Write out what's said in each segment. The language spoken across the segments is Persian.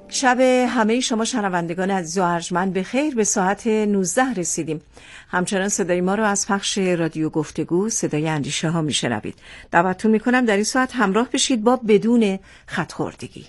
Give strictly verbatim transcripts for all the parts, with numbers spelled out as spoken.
شب همه شما شنوندگان عزیز و ارجمند به خیر. به ساعت نوزده رسیدیم. همچنان صدای ما رو از پخش رادیو گفتگو صدای اندیشه ها میشنوید. دعوتتون میکنم در این ساعت همراه بشید با بدون خط خوردگی.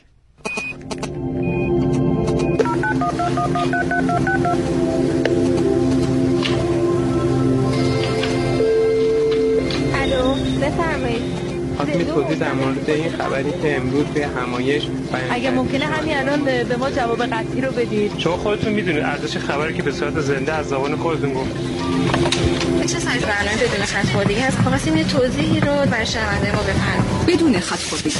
الو، بفرمایید. خواستم توضیح در مورد این خبری که امروز به همایش بیان اگه ممکنه همین الان به ما جواب قطعی رو بدید. شما خودتون میدونید ارزش خبری که به صورت زنده از زبان خودتون گفت. چه سایز برنامه بدون خط خوردگی هست؟ خواستیم یه توضیحی رو برای شنونده ما بفرمایید. بدون خط خوردگی.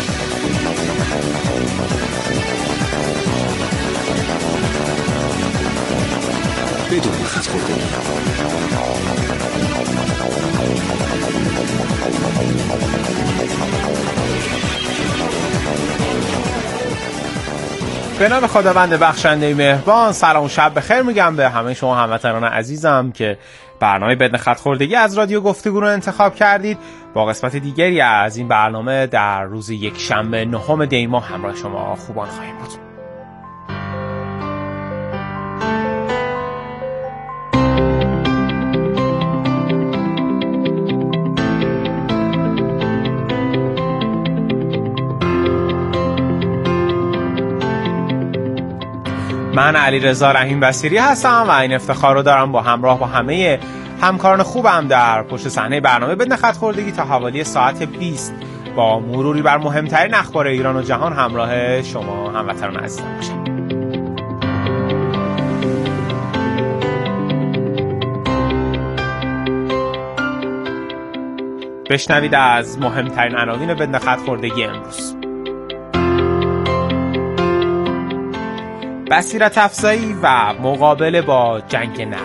بدون خط خوردگی. به نام خداوند بخشنده مهربان. سلام و شب بخیر میگم به همه شما هموطنان عزیزم که برنامه بدون خط خوردگی از رادیو گفتگو رو انتخاب کردید. با قسمت دیگری از این برنامه در روز یک شنبه نهم دی ماه همراه شما خوبان خواهیم بود. من علیرضا رحیم بصیری هستم و این افتخار رو دارم با همراه با همه همکاران خوبم در پشت صحنه برنامه بدون خط خوردگی تا حوالی ساعت بیست با مروری بر مهمترین اخبار ایران و جهان همراه شما هموطنان عزیزم باشم. بشنوید از مهمترین عناوین بدون خط خوردگی امروز. بصیرت افزایی و مقابله با جنگ نرم.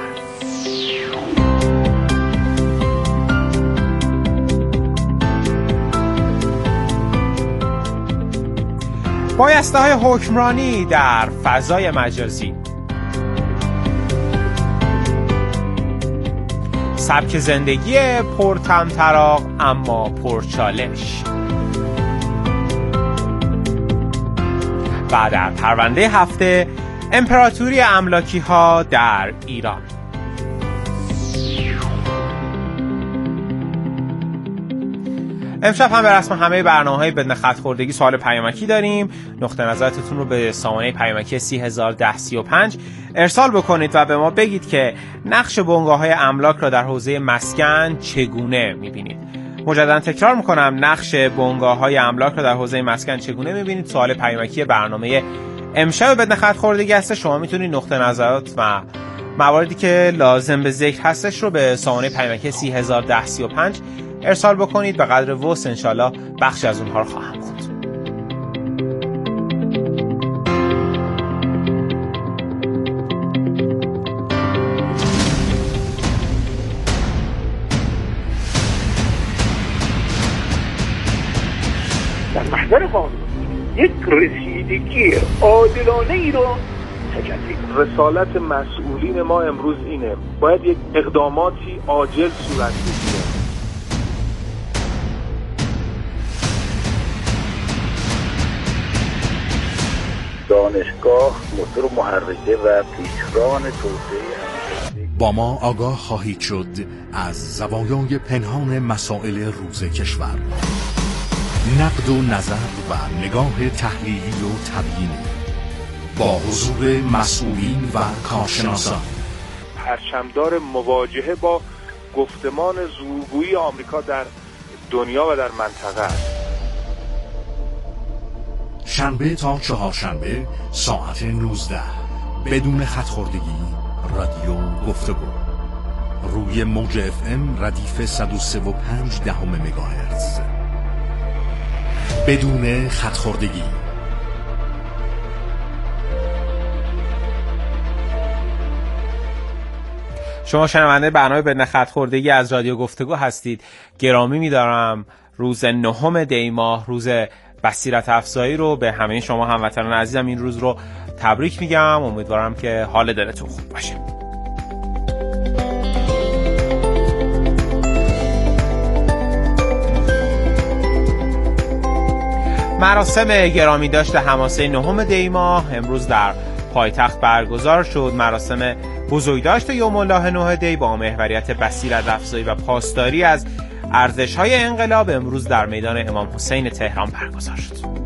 بایسته های حکمرانی در فضای مجازی. سبک زندگی پرطمطراق اما پرچالش. و در پرونده هفته امپراتوری املاکی ها در ایران. امشب هم به رسم همه برنامه‌های بدون خط خوردگی سوال پیامکی داریم. نقطه نظرتون رو به سامانه پیامکی سی هزار و ده سی و پنج ارسال بکنید و به ما بگید که نقش بنگاه‌های املاک را در حوزه مسکن چگونه می‌بینید. مجددا تکرار میکنم، نقش بنگاه‌های املاک رو در حوزه مسکن چگونه می‌بینید؟ سوال پیامکی برنامه امشب بدون خط خوردگی هست. شما میتونید نقطه نظرات و مواردی که لازم به ذکر هستش رو به سامانه پیامکی سی هزار و ده سی و پنج ارسال بکنید. به قدر وسع انشالله بخشی از اونها رو خواهم خوند. در محضر قانون یک رسیدگی عادلانه ای رو تجلی. رسالت مسئولین ما امروز اینه، باید یک اقداماتی عاجل صورت بگیره. دانشگاه موتور محرکه و پیشران توسعه. با ما آگاه خواهید شد از زوایای پنهان مسائل روز کشور. نقد و نظر و نگاه تحلیلی و تبیینی با حضور مسئولین و کارشناسان. پرچمدار مواجهه با گفتمان زورگویی آمریکا در دنیا و در منطقه است. شنبه تا چهارشنبه ساعت نوزده بدون خط خوردگی رادیو گفتگو روی موج اف ام ردیف صد و سه و پنج دهم مگاهرتز. بدون خط خوردگی. شما شنونده برنامه بدون خط خوردگی از رادیو گفتگو هستید. گرامی می‌دارم روز نهم دی ماه، روز بصیرت افزایی رو به همه شما هموطنان عزیزم این روز رو تبریک میگم. امیدوارم که حال دلتون خوب باشه. مراسم گرامی داشت حماسه نهم دی ماه امروز در پایتخت برگزار شد. مراسم بزرگداشت یوم الله نه دی با محوریت بصیرت‌افزایی و پاسداری از ارزش‌های انقلاب امروز در میدان امام حسین تهران برگزار شد.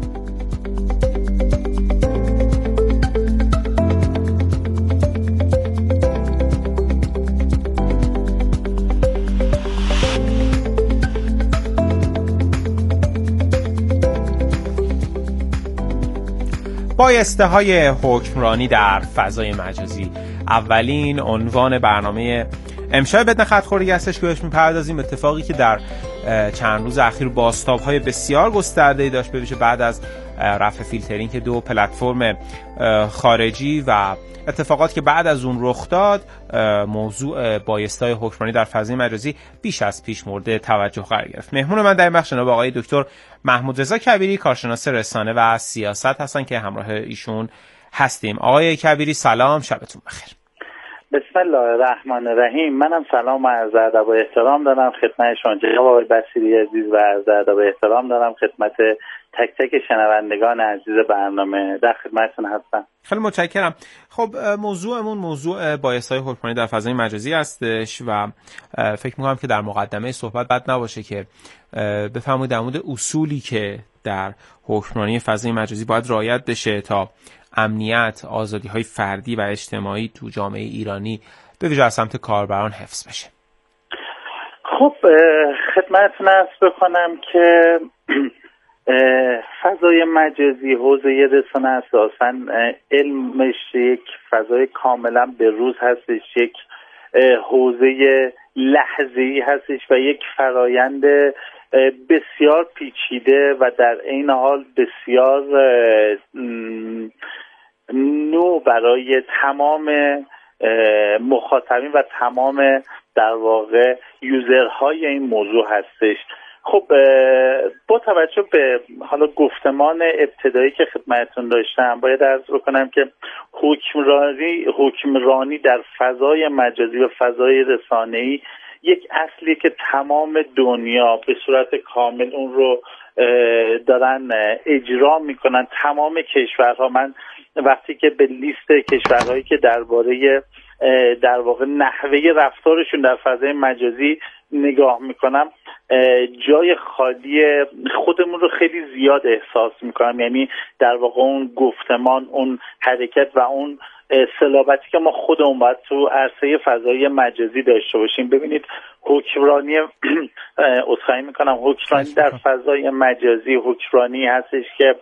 بایسته های حکمرانی در فضای مجازی اولین عنوان برنامه امشب بدون خط‌خوردگی هستش که بهش می‌پردازیم. اتفاقی که در چند روز اخیر بازتاب‌های بسیار گسترده‌ای داشت، به ویژه بعد از رفع فیلترینگ دو پلتفرم خارجی و اتفاقات که بعد از اون رخ داد، موضوع بایسته‌های حکمرانی در فضای مجازی بیش از پیش مورد توجه قرار گرفت. مهمون من در این بخش جناب آقای دکتر محمود رضا کبیری، کارشناس رسانه و سیاست هستن که همراه ایشون هستیم. آقای کبیری سلام، شبتون بخیر. بسم الله الرحمن الرحیم. منم سلام و عرض ادب و احترام دارم خدمت شما جناب آقای بصیری عزیز و عرض ادب و احترام دارم خدمت تک تک شنوندگان عزیز برنامه. در خدمتتون هستم. خیلی متشکرم. خب موضوعمون موضوع بایست‌های حکمرانی در فضای مجازی هستش و فکر می‌کنم که در مقدمه صحبت بد نباشه که بفرمایید در مورد اصولی که در حکمرانی فضای مجازی باید رعایت بشه تا امنیت، آزادی‌های فردی و اجتماعی تو جامعه ایرانی به ویژه از سمت کاربران حفظ بشه. خب خدمتتون عرض بکنم که فضای مجازی، حوزه رسانه اساساً علمش یک فضای کاملا به روز هستش، یک حوزه لحظه‌ای هستش و یک فرایند بسیار پیچیده و در عین حال بسیار نو برای تمام مخاطبین و تمام در واقع یوزرهای این موضوع هستش. خب با توجه به حالا گفتمان ابتدایی که خدمتتون داشتم باید عرض بکنم که حکمرانی حکمرانی در فضای مجازی و فضای رسانه‌ای یک اصلی که تمام دنیا به صورت کامل اون رو دارن اجرا میکنن. تمام کشورها، من وقتی که به لیست کشورهایی که درباره در واقع نحوه رفتارشون در فضای مجازی نگاه میکنم، جای خالی خودمون رو خیلی زیاد احساس میکنم. یعنی در واقع اون گفتمان، اون حرکت و اون صلابتی که ما خودمون باید تو عرصه فضای مجازی داشته باشیم. ببینید حکمرانی عذرخواهی میکنم حکمرانی در فضای مجازی حکمرانی هستش که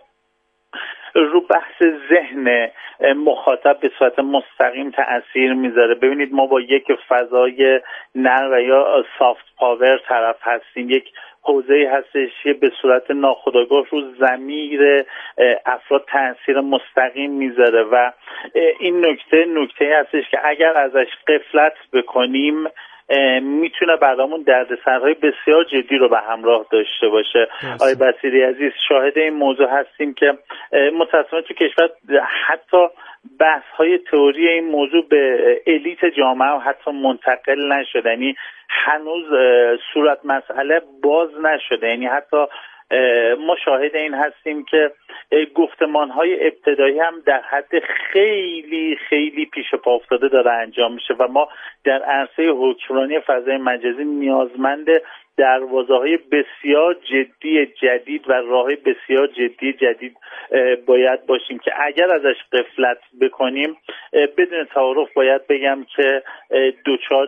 رو بحث ذهن مخاطب به صورت مستقیم تأثیر میذاره. ببینید ما با یک فضای نرم و یا سافت پاور طرف هستیم، یک حوزه‌ای هستش که به صورت ناخودآگاه رو ضمیر افراد تأثیر مستقیم میذاره و این نکته نکته هستش که اگر ازش غفلت بکنیم میتونه برامون دردسرهای بسیار جدی رو به همراه داشته باشه. آقای بصیری عزیز شاهد این موضوع هستیم که متأسفانه تو کشور حتی بحث های تئوری این موضوع به الیت جامعه و حتی منتقل نشده، یعنی هنوز صورت مسئله باز نشده. یعنی حتی ما شاهد این هستیم که گفتمان‌های ابتدایی هم در حد خیلی خیلی پیش پا افتاده داره انجام میشه و ما در عرصه حکمرانی فضای مجازی نیازمند دروازه‌های بسیار جدی جدید و راه‌های بسیار جدی جدید باید باشیم که اگر ازش غفلت بکنیم بدون تعارف باید بگم که دچار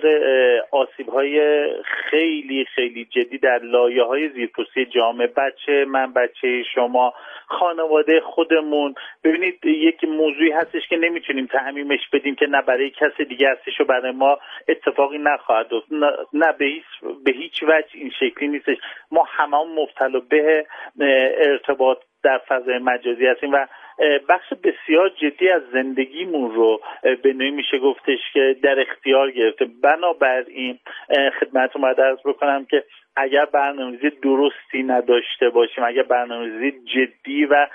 آسیب‌های خیلی خیلی جدی در لایه‌های زیرپوستی جامعه، بچه من، بچه شما، خانواده خودمون. ببینید یک موضوعی هستش که نمیتونیم تعمیمش بدیم که نه برای کس دیگه هستش و برای ما اتفاقی نخواهد افتاد. نه, نه به هیچ به هیچ وجه این شکلی نیستش. ما هممون مبتلا به ارتباط در فضای مجازی هستیم و بخش بسیار جدی از زندگیمون رو به نوعی میشه گفتش که در اختیار گرفته. بنابراین خدمتتون باید عرض بکنم که اگر برنامه‌ریزی درستی نداشته باشیم، اگر برنامه‌ریزی جدی و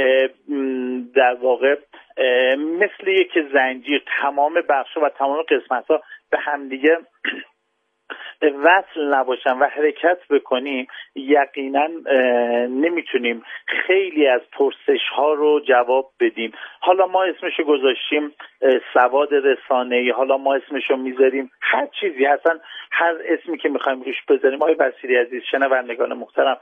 در واقع مثل یک زنجیر تمام بخش‌ها و تمام قسمت‌ها به همدیگه وصل نباشن و حرکت بکنیم یقینا نمیتونیم خیلی از پرسش ها رو جواب بدیم. حالا ما اسمشو گذاشتیم سواد رسانه‌ای، حالا ما اسمشو میذاریم هر چیزی، اصلا هر اسمی که میخوایم روش بذاریم. آقای بصیری عزیز، شنوندگان محترم،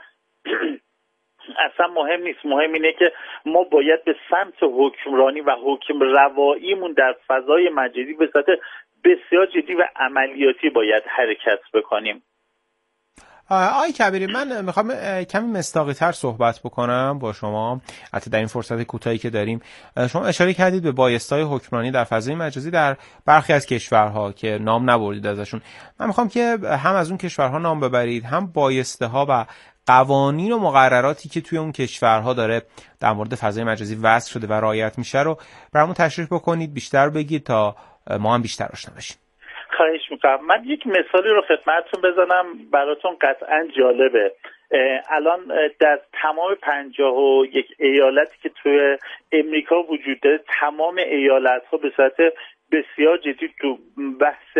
اصلا مهم نیست. مهم اینه که ما باید به سمت حکمرانی و حکم رواییمون در فضای مجازی به صورت بسیار جدی و عملیاتی باید حرکت بکنیم. آقای کبیری، من میخوام کمی مصداقی تر صحبت بکنم با شما حتی در این فرصت کوتاهی که داریم. شما اشاره کردید به بایست‌های حکمرانی در فضای مجازی در برخی از کشورها که نام نبردید ازشون. من میخوام که هم از اون کشورها نام ببرید، هم بایسته ها و قوانین و مقرراتی که توی اون کشورها داره در مورد فضای مجازی وضع شده و رعایت میشه رو برامون تشریح بکنید، بیشتر بگید تا ما هم بیشتر آشنا بشیم. خواهش میکنم. من یک مثالی رو خدمتتون بزنم براتون قطعا جالبه. الان در تمام پنجاه و یک ایالتی که توی امریکا وجود داره، تمام ایالت ها به صورت بسیار جدی تو بحث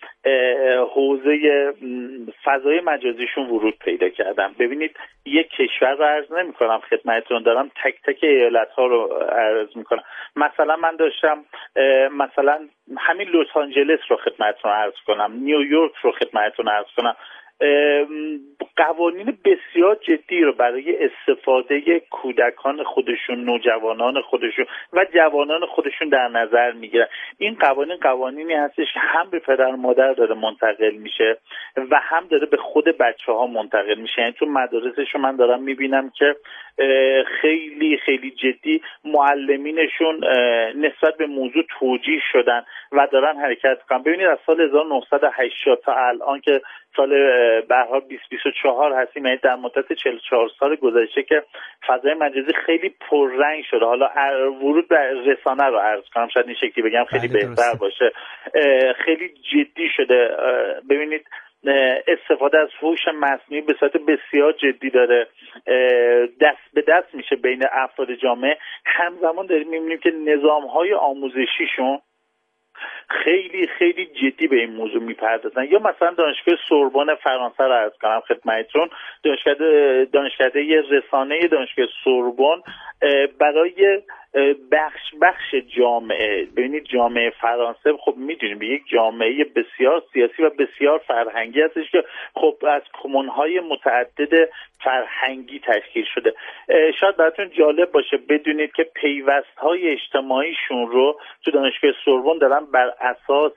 حوزه فضای مجازیشون ورود پیدا کردن. ببینید یک کشور رو عرض نمی کنم خدمتتون، دارم تک تک ایالت ها رو عرض می کنم. مثلا من داشتم مثلا همین لس آنجلس رو خدمتتون عرض کنم، نیویورک رو خدمتتون عرض کنم. قوانین بسیار جدی رو برای استفاده کودکان خودشون، نوجوانان خودشون و جوانان خودشون در نظر میگیرن. این قوانین قوانینی هستش که هم به پدر و مادر داره منتقل میشه و هم داره به خود بچه ها منتقل میشه. یعنی تو مدارسشون من دارم میبینم که خیلی خیلی جدی معلمینشون نسبت به موضوع توجیه شدن و دارن حرکت کنن. ببینید از سال هزار و نهصد و هشتاد تا الان که سال به هر حال بیست بیست و چهار هستیم، یعنی در مدت چهل و چهار سال گذشته که فضای مجازی خیلی پررنگ شده. حالا ورود به رسانه رو عرض کنم، شاید این شکلی بگم خیلی بهتر باشه. خیلی جدی شده. ببینید استفاده از هوش مصنوعی به صورت بسیار جدی داره دست به دست میشه بین افراد جامعه. همزمان داریم میبینیم که نظام‌های آموزشیشون خیلی خیلی جدی به این موضوع میپردازن. یا مثلا دانشگاه سوربن فرانسه رو عرض کنم خدمتتون، دانشکده دانشکده رسانه دانشگاه سوربن برای بخش بخش جامعه، ببینید جامعه فرانسه خب میدونیم به یک جامعه بسیار سیاسی و بسیار فرهنگی هستش که خب از کمونهای متعدد فرهنگی تشکیل شده. شاید براتون جالب باشه بدونید که پیوست‌های اجتماعیشون رو تو دانشگاه سوربن دارن بر اساس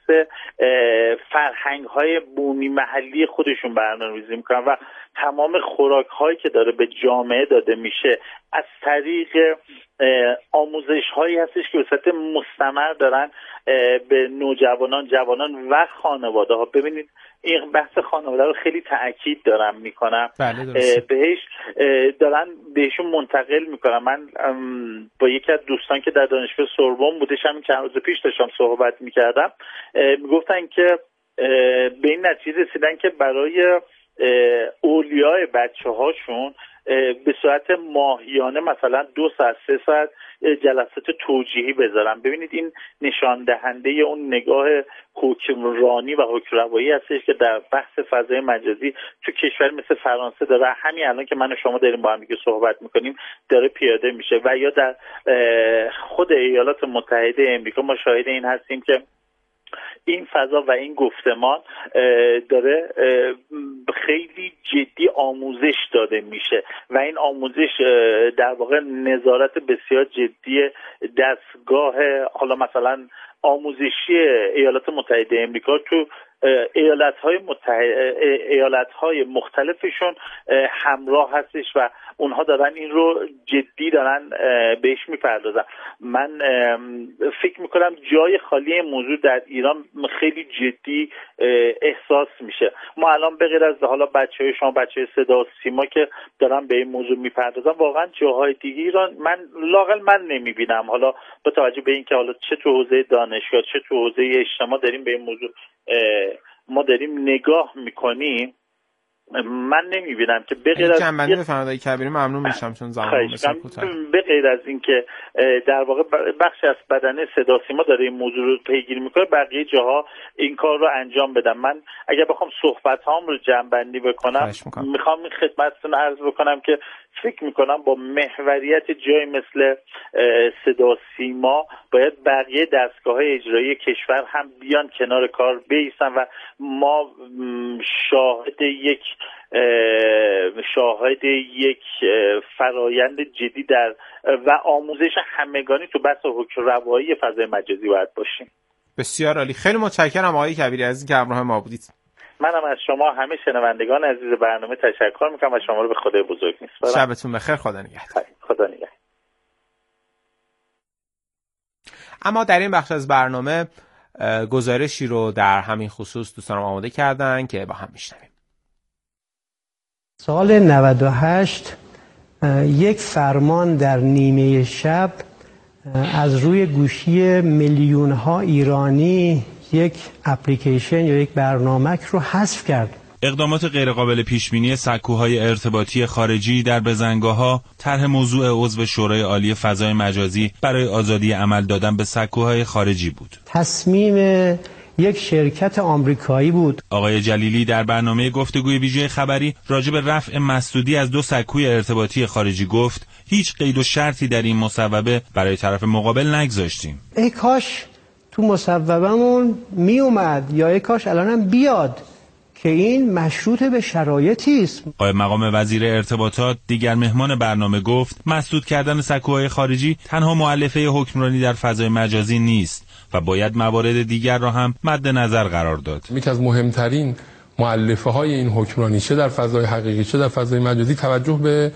فرهنگ‌های بومی محلی خودشون برنامه‌ریزی میکنن و تمام خوراک‌هایی که داره به جامعه داده میشه از طریق آموزش هایی هستش که به صورت مستمر دارن به نوجوانان، جوانان و خانواده ها، ببینید این بحث خانواده رو خیلی تأکید دارم میکنم، بهش دارن بهشون منتقل میکنم. من با یکی از دوستان که در دانشگاه سوربن بودش همین چند روز پیش داشتم صحبت میکردم، میگفتن که به این نتیجه رسیدن که برای اولیای بچه هاشون به صورت ماهیانه مثلا دو ساعت سه ساعت جلسات توجیهی بذارن. ببینید این نشان دهنده اون نگاه حکمرانی و حکمروایی هستش که در بحث فضای مجازی تو کشور مثل فرانسه داره، همین الان که من و شما داریم با هم دیگه صحبت میکنیم داره پیاده میشه. و یا در خود ایالات متحده امریکا ما شاهد این هستیم که این فضا و این گفتمان داره خیلی جدی آموزش داده میشه و این آموزش در واقع نظارت بسیار جدی دستگاه حالا مثلا آموزشی ایالات متحده امریکا تو ایالت‌های متحد ایالت‌های مختلفشون همراه هستش و اونها دارن این رو جدی دارن بهش میپردازن. من فکر میکنم جای خالی این موضوع در ایران خیلی جدی احساس میشه. ما الان به غیر از حالا بچه‌های شما بچه‌های صدا و سیما که دارن به این موضوع میپردازن، واقعا جاهای دیگه ایران من لااقل من نمیبینم، حالا با توجه به اینکه حالا چه تو حوزه دانشگاه چه تو حوزه اجتماع داریم به این موضوع ما داریم نگاه میکنیم، من نمیبینم که به غیر از جنبندی بفرمایید کبیری، ممنون میشم چون زمان بسیار کوتاه. به غیر از اینکه در واقع بخشی از بدنه صدا سیما داره این موضوع رو پیگیری میکنه، بقیه جاها این کار رو انجام بدن. من اگر بخوام صحبت هام رو جنبندی بکنم، میخوام این خدمتتون عرض بکنم که فکر میکنم با محوریت جای مثل صدا سیما باید بقیه دستگاه‌های اجرایی کشور هم بیان کنار کار بیستن و ما شاهد یک شاهد یک فرایند جدی در و آموزش همگانی تو بحث حکم‌روایی فضای مجازی باید باشیم. بسیار عالی، خیلی متشکرم آقای کبیری از اینکه همراه ما بودید. منم از شما همه شنوندگان عزیز برنامه تشکر میکنم و شما رو به خدای بزرگ میسپارم. شبتون بخیر، خدا نگهدار. خدا نگهدار. اما در این بخش از برنامه گزارشی رو در همین خصوص دوستانم آماده کردن که با هم میشنویم. سال نود و هشت یک فرمان در نیمه شب از روی گوشی میلیون ها ایرانی یک اپلیکیشن یا یک برنامه رو حذف کرد. اقدامات غیرقابل پیشبینی سکوهای ارتباطی خارجی در بزنگاه‌ها طرح موضوع عضو شورای عالی فضای مجازی برای آزادی عمل دادن به سکوهای خارجی بود. تصمیم یک شرکت آمریکایی بود. آقای جلیلی در برنامه گفتگوی ویژه خبری راجع به رفع مسدودی از دو سکوی ارتباطی خارجی گفت هیچ قید و شرطی در این مصوبه برای طرف مقابل نگذاشتیم. ای کاش تو مصوبمون می اومد یا ای کاش الانم بیاد که این مشروط به شرایطی است. قائم مقام وزیر ارتباطات دیگر مهمان برنامه گفت مسدود کردن سکوهای خارجی تنها مؤلفه حکمرانی در فضای مجازی نیست و باید موارد دیگر را هم مد نظر قرار داد. یکی از مهمترین مؤلفه های این حکمرانی چه در فضای حقیقی چه در فضای مجازی توجه به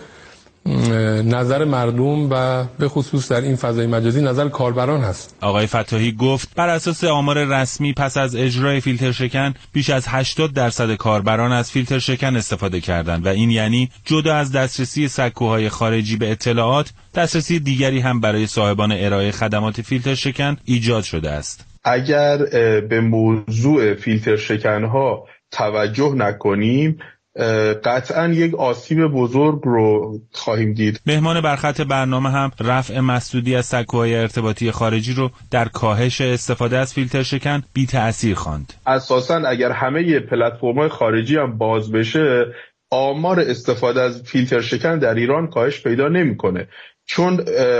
نظر مردم و به خصوص در این فضای مجازی نظر کاربران هست. آقای فتاحی گفت بر اساس آمار رسمی پس از اجرای فیلتر شکن بیش از هشتاد درصد کاربران از فیلتر شکن استفاده کردند و این یعنی جدا از دسترسی سکوهای خارجی به اطلاعات، دسترسی دیگری هم برای صاحبان ارائه خدمات فیلتر شکن ایجاد شده است. اگر به موضوع فیلتر شکن‌ها توجه نکنیم قطعاً یک آسیب بزرگ رو خواهیم دید. مهمان برخط برنامه هم رفع مسدودی از سکوهای ارتباطی خارجی رو در کاهش استفاده از فیلتر شکن بی تأثیر خواند. اساساً اگر همه پلتفرم‌های خارجی هم باز بشه، آمار استفاده از فیلتر شکن در ایران کاهش پیدا نمی‌کنه، چون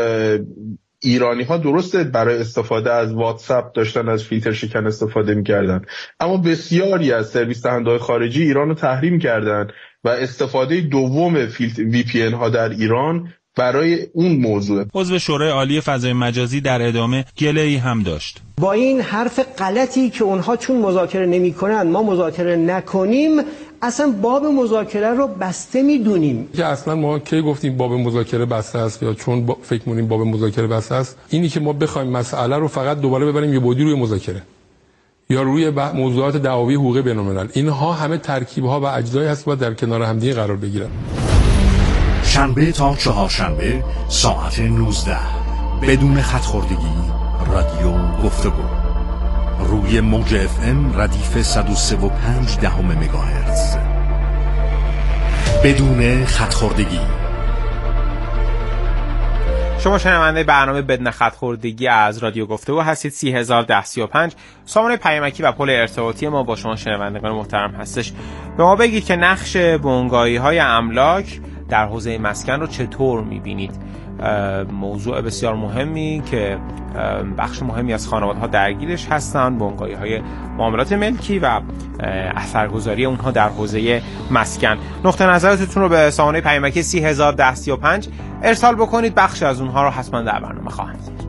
ایرانی ها درسته برای استفاده از واتساپ داشتن از فیلتر شکن استفاده می‌کردن، اما بسیاری از سرویس دهنده‌های خارجی ایران رو تحریم کردن و استفاده دوم فیلتر وی پی ان ها در ایران برای اون موضوع. عضو شورای عالی فضای مجازی در ادامه گله‌ای هم داشت. با این حرف غلطی که اونها چون مذاکره نمی‌کنن ما مذاکره نکنیم، اصلا باب مذاکره رو بسته میدونیم. که اصلا ما کی گفتیم باب مذاکره بسته است یا چون با فکر می‌کنیم باب مذاکره بسته است؟ اینی که ما بخوایم مسئله رو فقط دوباره ببریم یه بعدی روی مذاکره یا روی موضوعات دعاوی حقوقی بین‌الملل، اینها همه ترکیب‌ها و اجزایی هست که در کنار هم دیگه قرار بگیرن. شنبه تا چهارشنبه ساعت نوزده بدون خط‌خوردگی رادیو گفتگو روی موج اف ام ردیف صد و سه و پنج دهم مگاهرتز بدون خط‌خوردگی. شما شنونده برنامه بدون خط‌خوردگی از رادیو گفتگو هستید. سی هزار ده سی و پنج سامانه پیامکی و پل ارتباطی ما با شما شنوندگان محترم هستش. به ما بگید که نقش بنگاهی‌های املاک در حوزه مسکن رو چطور می‌بینید؟ موضوع بسیار مهمی که بخش مهمی از خانواده‌ها درگیرش هستند، بنگاهی‌های معاملات ملکی و اثرگذاری اونها در حوزه مسکن. نقطه نظرتون رو به سامانه پیامکی سی هزار ده سی و پنج ارسال بکنید، بخش از اونها رو حتما در برنامه خواهم دید.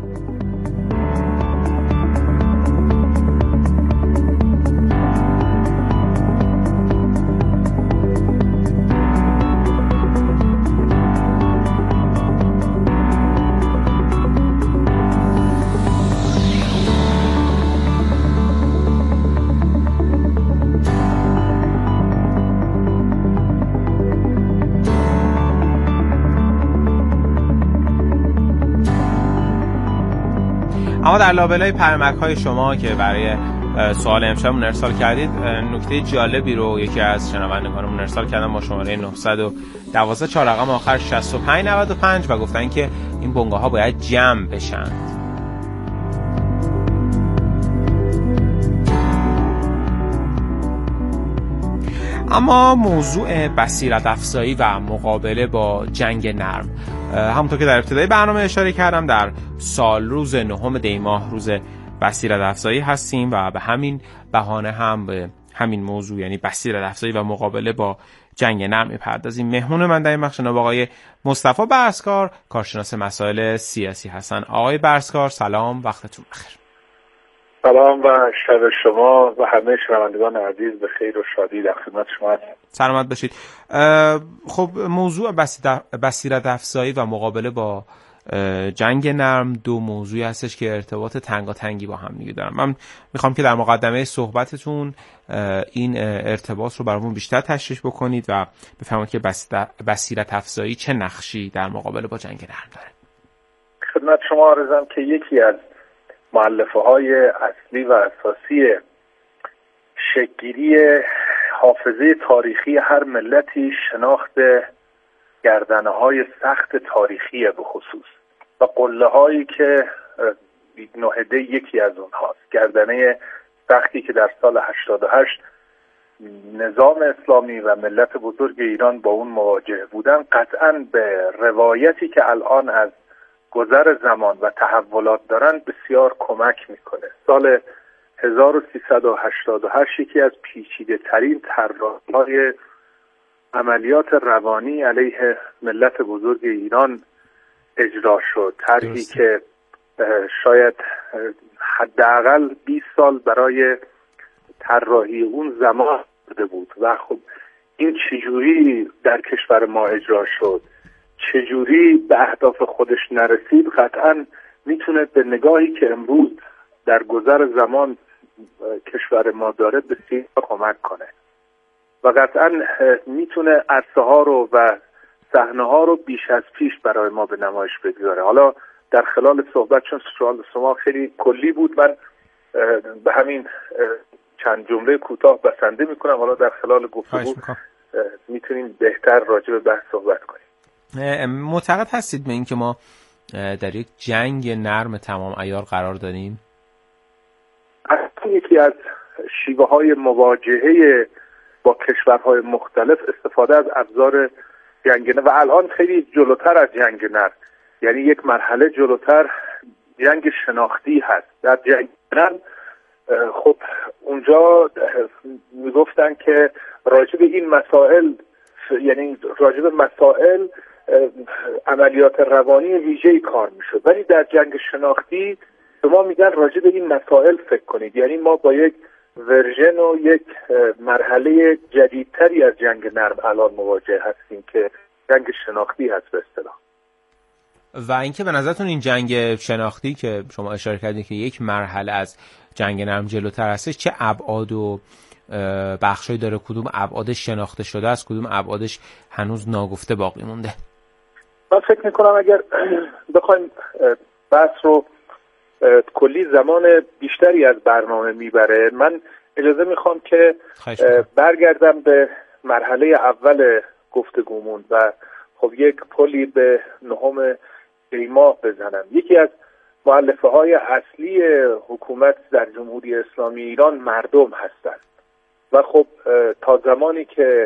اما در لابلای پیامک‌های شما که برای سوال امشبمون ارسال کردید. نکته جالبی رو یکی از شنوندگانمون ارسال کردن با شماره نه یک دو چهار رقم آخر شصت و پنج نود و پنج و گفتن که این بنگاه‌ها باید جمع بشن. اما موضوع بصیرت افزایی و مقابله با جنگ نرم، همونطور که در ابتدای برنامه اشاره کردم، در سال روز نهم دی ماه روز بصیرت افزایی هستیم و به همین بهانه هم به همین موضوع، یعنی بصیرت افزایی و مقابله با جنگ نرم میپردازیم. مهمون من در این بخش جناب آقای مصطفی برسکار، کارشناس مسائل سیاسی هستن. آقای برسکار سلام، وقتتون بخیر. سلام و شب شما و همه شنوندگان عزیز به خیر و شادی در خدمت شما هستم. سلامت باشید. خب موضوع بصیرت افزایی و مقابله با جنگ نرم دو موضوعی هستش که ارتباط تنگاتنگی با هم دیگه دارن. من میخوام که در مقدمه صحبتتون این ارتباط رو برامون بیشتر تشریح بکنید و بفهمید که بصیرت افزایی چه نقشی در مقابله با جنگ نرم داره. خدمت شما عرضم که یکی از مؤلفه های اصلی و اساسی شکل‌گیری حافظه تاریخی هر ملتی شناخت گردنه های سخت تاریخی به خصوص و قله هایی که نهده یکی از اونهاست. گردنه سختی که در سال هشتاد و هشت نظام اسلامی و ملت بزرگ ایران با اون مواجه بودن قطعاً به روایتی که الان از گذر زمان و تحولات دارن بسیار کمک میکنه. سال هزار و سیصد و هشتاد و هشت یکی از پیچیده ترین طرح‌های عملیات روانی علیه ملت بزرگ ایران اجرا شد. طرحی که شاید حداقل بیست سال برای طراحی اون زمان برده بود و خب این چجوری در کشور ما اجرا شد، چجوری به اهداف خودش نرسید، قطعاً میتونه به نگاهی که امروز در گذر زمان کشور ما داره بسیار کمک کنه و قطعاً میتونه عرصه ها رو و صحنه ها رو بیش از پیش برای ما به نمایش بگذاره. حالا در خلال صحبت، چون سوال شما خیلی کلی بود، من به همین چند جمله کوتاه بسنده میکنم. حالا در خلال گفتگو میتونیم بهتر راجع به بحث صحبت کنیم. معتقد هستید به این که ما در یک جنگ نرم تمام عیار قرار داریم؟ یکی از شیوه های مواجهه با کشورهای مختلف استفاده از ابزار جنگ نرم و الان خیلی جلوتر از جنگ نرم، یعنی یک مرحله جلوتر جنگ شناختی هست. در جنگ نرم خب اونجا میگفتن که راجع به این مسائل، یعنی راجع به مسائل عملیات روانی ویژه‌ای کار میشد، ولی در جنگ شناختی به ما میگن راجع به این مسائل فکر کنید. یعنی ما با یک ورژن و یک مرحله جدیدتری از جنگ نرم الان مواجه هستیم که جنگ شناختی هست به اصطلاح. و اینکه به نظرتون این جنگ شناختی که شما اشاره کردید که یک مرحله از جنگ نرم جلوتر هستش، چه ابعاد و بخشایی داره؟ کدوم ابعادش شناخته شده است، کدوم ابعادش هنوز ناگفته باقی مونده؟ من فکر میکنم اگر بخوایم بحث رو کلی زمان بیشتری از برنامه میبره، من اجازه میخوام که برگردم به مرحله اول گفتگومون و خب یک پلی به نهم دی ماه بزنم. یکی از مؤلفه های اصلی حکومت در جمهوری اسلامی ایران مردم هستند و خب تا زمانی که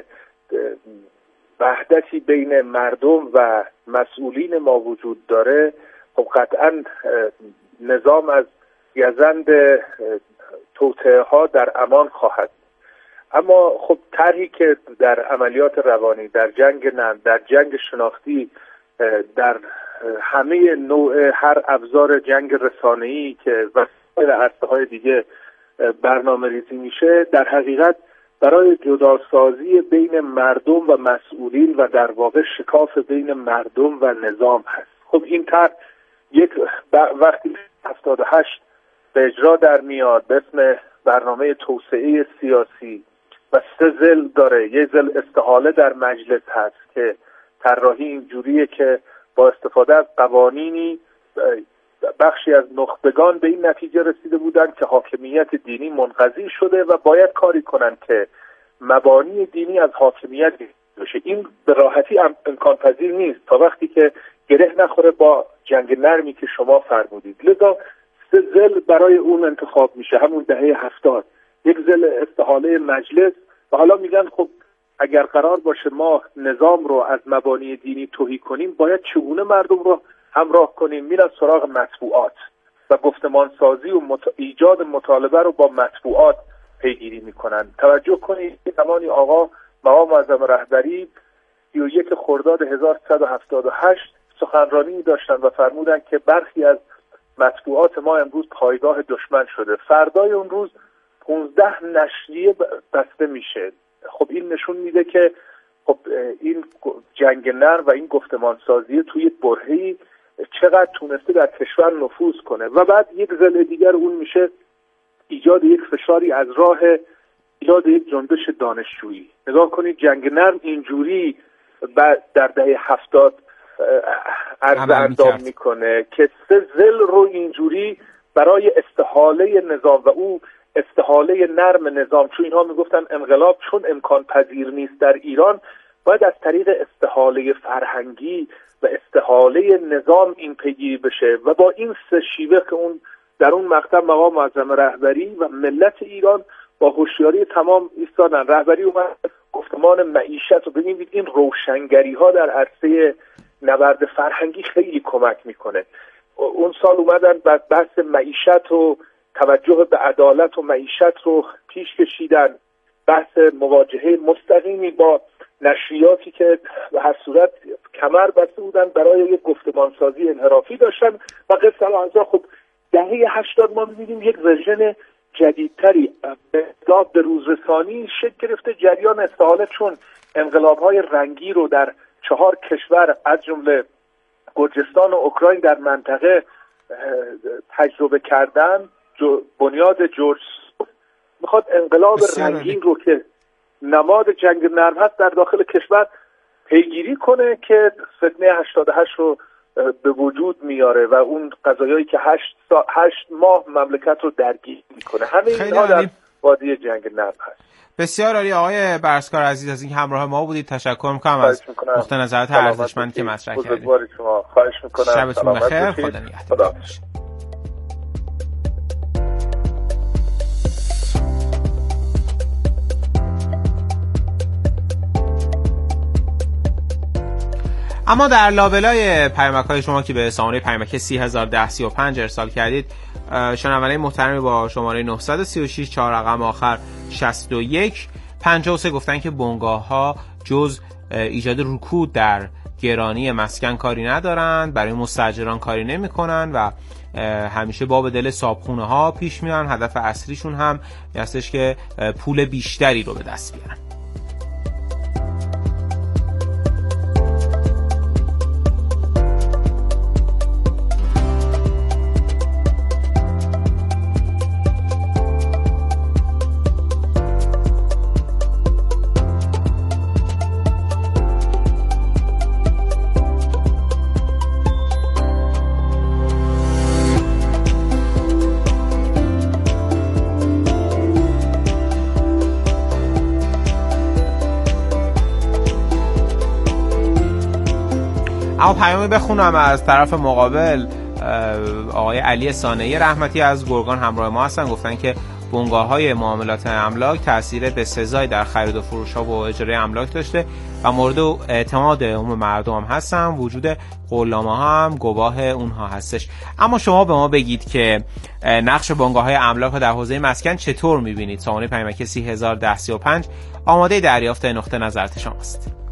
وحدتی بین مردم و مسئولین ما وجود داره، خب قطعا نظام از گزند توطئه ها در امان خواهد. اما خب طرحی که در عملیات روانی، در جنگ نرم، در جنگ شناختی، در همه نوع هر ابزار جنگ رسانه‌ای که وسایل عرصه‌های دیگه برنامه ریزی میشه، در حقیقت برای جداسازی بین مردم و مسئولین و در واقع شکاف بین مردم و نظام هست. خب این طرح یک وقتی هفتاد و هشت به اجرا در میاد به اسم برنامه توسعه سیاسی و سه ضلع داره. یه ضلع استحاله در مجلس هست که طراحی اینجوریه که با استفاده از قوانینی بخشی از نخبگان به این نتیجه رسیده بودند که حاکمیت دینی منقضی شده و باید کاری کنند که مبانی دینی از حاکمیت بشه. این به راحتی امکان پذیر نیست تا وقتی که گره نخوره با جنگ نرمی که شما فرمودید. لذا سه ضلع برای اون انتخاب میشه، همون دهه هفتاد. یک ضلع استحاله مجلس و حالا میگن خب اگر قرار باشه ما نظام رو از مبانی دینی تهی کنیم باید چگونه مردم رو همراه کنیم؟ میرن سراغ مطبوعات و گفتمان سازی و مت... ایجاد مطالبه رو با مطبوعات پیگیری میکنن. توجه کنید زمانی آقا مقام معظم رهبری سی و یک خرداد هزار و سیصد و هفتاد و هشت سخنرانی داشتن و فرمودن که برخی از مطبوعات ما امروز پایگاه دشمن شده، فردای اون روز پانزده نشریه بسته میشه. خب این نشون میده که خب این جنگ نرم و این گفتمان سازی توی برهه‌ای چقدر تونسته در کشور نفوذ کنه. و بعد یک ضلع دیگر اون میشه ایجاد یک فشاری از راه ایجاد یک جنبش دانشجویی. نگاه کنید جنگ نرم اینجوری در دهه هفتاد عرض اندام میکنه که سه ضلع رو اینجوری برای استحاله نظام و او استحاله نرم نظام، چون اینها میگفتن انقلاب چون امکان پذیر نیست در ایران باید از طریق استحاله فرهنگی و استحاله نظام این پیگیری بشه و با این سه شیوه که اون در اون مقطع مقام معظم رهبری و ملت ایران با هوشیاری تمام ایستادن. رهبری اومد گفتمان معیشت و ببینید این روشنگری ها در عرصه نبرد فرهنگی خیلی کمک میکنه. اون سال اومدن بعد بحث معیشت و توجه به عدالت و معیشت رو پیش کشیدن، بحث مواجهه مستقیمی با نشریاتی که به هر صورت کمر بسته بودن برای یک گفتمان سازی انحرافی داشتن و قصه الانزا. خب دهه هشتاد ما می‌بینیم یک ورژن جدیدتری به اطلاق به روزرسانی شکل گرفته. جریان استحاله چون انقلاب‌های رنگی رو در چهار کشور از جمله گرجستان و اوکراین در منطقه تجربه کردن، بنیاد جورج میخواد انقلاب رنگین رو که نماد جنگ نرم هست در داخل کشور پیگیری کنه که فتنه هشتاد و هشت رو به وجود میاره و اون قضایایی که هشت, سا... هشت ماه مملکت رو درگیر میکنه. همه اینها در وادی جنگ نرم هست. بسیار عالی آقای برسکار عزیز از اینکه همراه ما بودید. تشکر میکنم از نقطه نظرات ارزشمندی که مطرح کردید. خواهش میکنم. شبتون بخیر. خدا نگهدار. اما در لابلای پیامک‌های شما که به سامانه پیامکی سی هزار و ده سی و پنج ارسال کردید، شنونده محترمی با شماره نه سه شش چهار رقم آخر شصت و یک پنجاه و سه گفتن که بنگاه‌ها جز ایجاد رکود در گرانی مسکن کاری ندارند، برای مستاجران کاری نمی‌کنن و همیشه باب دل صابخونه‌ها پیش میرن. هدف اصلیشون هم هستش که پول بیشتری رو به دست بیارن. اما پیامی بخونم از طرف مقابل. آقای علی صانعی رحمتی از گرگان همراه ما هستن. گفتن که بنگاه‌های معاملات املاک تأثیر بسزایی در خرید و فروش‌ها و اجاره املاک داشته و مورد اعتماد عموم مردم هم هستن. وجود قولنامه‌ها هم گواه اونها هستش. اما شما به ما بگید که نقش بنگاه‌های املاک رو در حوزه مسکن چطور می‌بینید؟ سامانه پیامکی سی هزار و ده سی و پنج آماده دریافت نقطه نظرات شماست.